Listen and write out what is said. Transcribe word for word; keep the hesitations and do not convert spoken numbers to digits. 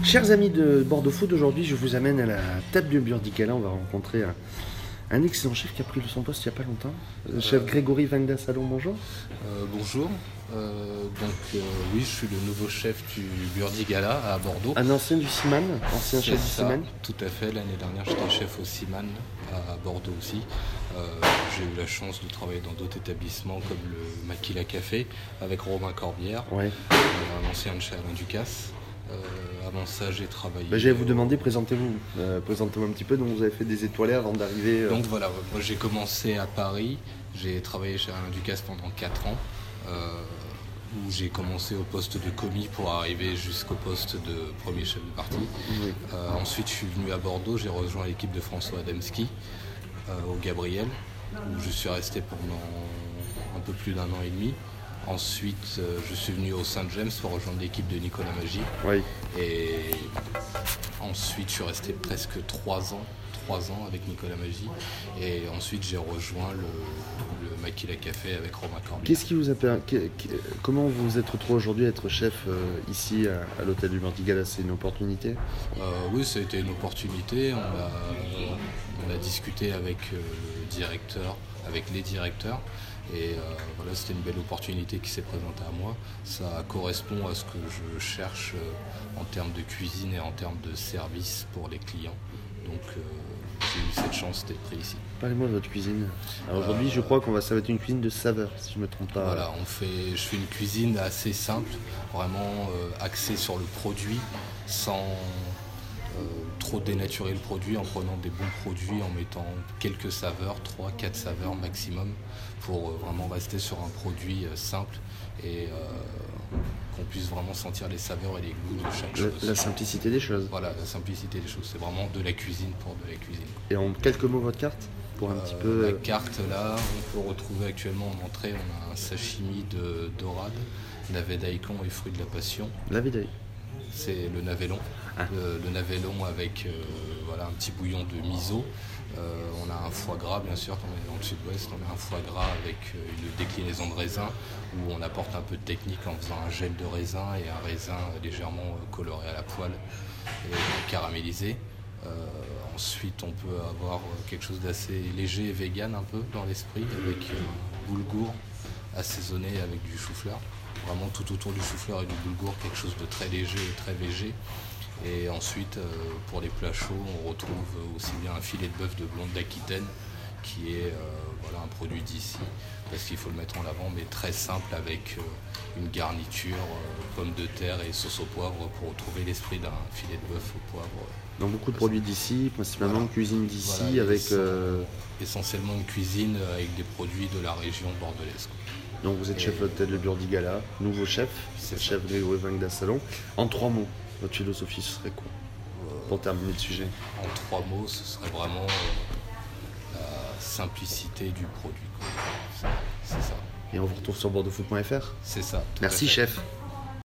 Chers amis de Bordeaux Food, aujourd'hui je vous amène à la table du Burdigala. On va rencontrer un, un excellent chef qui a pris son poste il n'y a pas longtemps. Le chef Euh, Grégory Vangda-Salon, bonjour. Euh, bonjour, Euh, donc euh, oui, je suis le nouveau chef du Burdigala à Bordeaux. Un ancien du Siman, ancien C'est chef du ça, Siman. tout à fait. L'année dernière, j'étais chef au Siman à Bordeaux aussi. Euh, j'ai eu la chance de travailler dans d'autres établissements comme le Maquila Café avec Romain Corbière, Ouais. euh, un ancien de chez Alain Ducasse. Euh, avant ça, j'ai travaillé. Bah, j'allais vous au- demander, présentez-vous. Euh, présentez-vous un petit peu. Donc vous avez fait des étoilés avant d'arriver. euh, Donc voilà, moi j'ai commencé à Paris, j'ai travaillé chez Alain Ducasse pendant quatre ans, euh, où j'ai commencé au poste de commis pour arriver jusqu'au poste de premier chef de parti. oui. Euh, ensuite je suis venu à Bordeaux, j'ai rejoint l'équipe de François Adamski euh, au Gabriel, où je suis resté pendant un peu plus d'un an et demi. Ensuite euh, je suis venu au Saint-James pour rejoindre l'équipe de Nicolas Magie. Oui. Et ensuite, je suis resté presque trois ans, trois ans avec Nicolas Magie. Et ensuite, j'ai rejoint le, le Maquila Café avec Romain Corbière. Qu'est-ce qui vous a per- que- que- Comment vous vous êtes retrouvé aujourd'hui à être chef euh, ici à, à l'hôtel du Burdigala? C'est une opportunité? Euh, oui, ça a été une opportunité. On a, on a discuté avec euh, le directeur, avec les directeurs. Et euh, voilà, c'était une belle opportunité qui s'est présentée à moi. Ça correspond à ce que je cherche euh, en termes de cuisine et en termes de service pour les clients. Donc euh, j'ai eu cette chance d'être pris ici. Parlez-moi de votre cuisine. Alors aujourd'hui, Euh, je crois qu'on va ça va être une cuisine de saveur, si je ne me trompe pas. Voilà, on fait, je fais une cuisine assez simple, vraiment euh, axée sur le produit, sans euh, trop dénaturer le produit, en prenant des bons produits, en mettant quelques saveurs, trois quatre saveurs maximum, pour euh, vraiment rester sur un produit euh, simple et euh, qu'on puisse vraiment sentir les saveurs et les goûts de chaque La, chose. la simplicité des choses. Voilà, la simplicité des choses, c'est vraiment de la cuisine pour de la cuisine. Et en quelques mots, votre carte pour un Euh, petit peu. La euh, carte là, on peut retrouver actuellement en entrée, on a un sashimi de dorade, navet daikon et fruits de la passion. La vie d'œil. C'est le navet long. Ah. Le, le navet long avec euh, voilà, un petit bouillon de miso. Euh, on a un foie gras, bien sûr, quand on est dans le sud-ouest, on a un foie gras avec euh, une déclinaison de raisin où on apporte un peu de technique en faisant un gel de raisin et un raisin légèrement euh, coloré à la poêle et caramélisé. Euh, ensuite, on peut avoir euh, quelque chose d'assez léger et vegan un peu dans l'esprit avec euh, boulgour assaisonné avec du chou-fleur. Vraiment tout autour du chou-fleur et du boulgour, quelque chose de très léger et très végé. Et ensuite, euh, pour les plats chauds, on retrouve aussi bien un filet de bœuf de blonde d'Aquitaine, qui est euh, voilà, un produit d'ici, parce qu'il faut le mettre en avant, mais très simple avec euh, une garniture, euh, pommes de terre et sauce au poivre pour retrouver l'esprit d'un filet de bœuf au poivre. Donc beaucoup de produits d'ici, principalement Voilà. cuisine d'ici Voilà, avec. et euh, essentiellement une cuisine avec des produits de la région bordelaise. Donc vous êtes chef Et- de l'hôtel Le Burdigala, nouveau chef, C'est ça. chef Grégory Vangda-Salon. En trois mots, votre philosophie ce serait quoi pour terminer le sujet? En trois mots, ce serait vraiment euh, la simplicité du produit, quoi. C'est c'est ça. Et on vous retrouve sur bordeaux foot point f r. C'est ça. tout à Merci fait. chef.